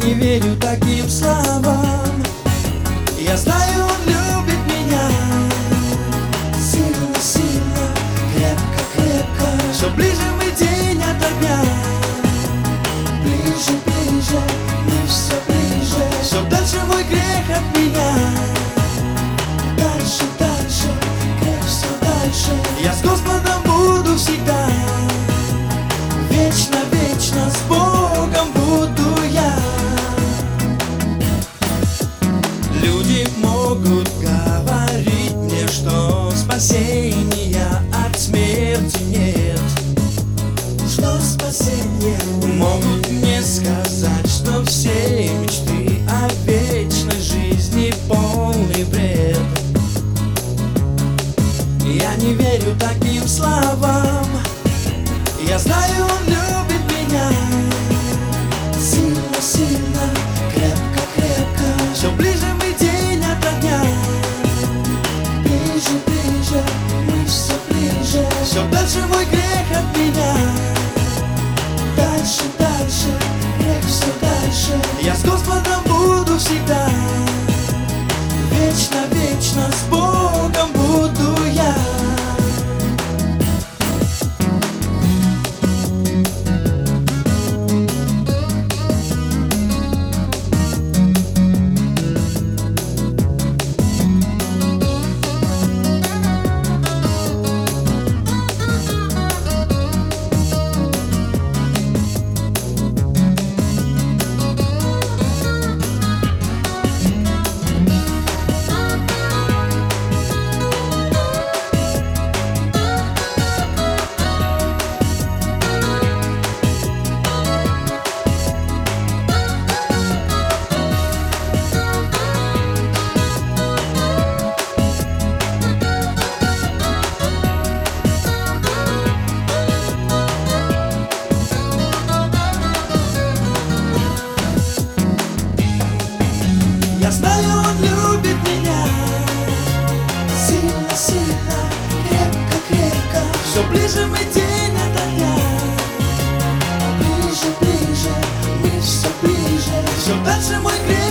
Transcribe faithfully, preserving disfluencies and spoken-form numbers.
не верю таким словам. Я знаю, он любит меня сильно, сильно, крепко, крепко. Все ближе мы день ото дня. Ближе, ближе, мы все ближе. Все дальше мой грех от меня. Дальше, дальше, грех все дальше. Я с Господом буду всегда. Вечно, вечно с Богом буду я. Люди могут говорить мне, что спасения от смерти нет, что спасения нет. Могут мне сказать, что все мечты о вечной жизни полный бред. Я не верю таким словам. Я знаю, он любит меня сильно, сильно, крепко, крепко. Все ближе мы день ото дня. Ближе, ближе, мы все ближе. Все дальше мой грех от меня. Дальше, дальше, грех все дальше. Я с Господом буду всегда. Вечно, вечно с Богом буду я. Я знаю, он любит меня сильно, сильно, крепко, крепко. Все ближе мы день ото дня. Ближе, ближе, мы все ближе. Все дальше мой грех.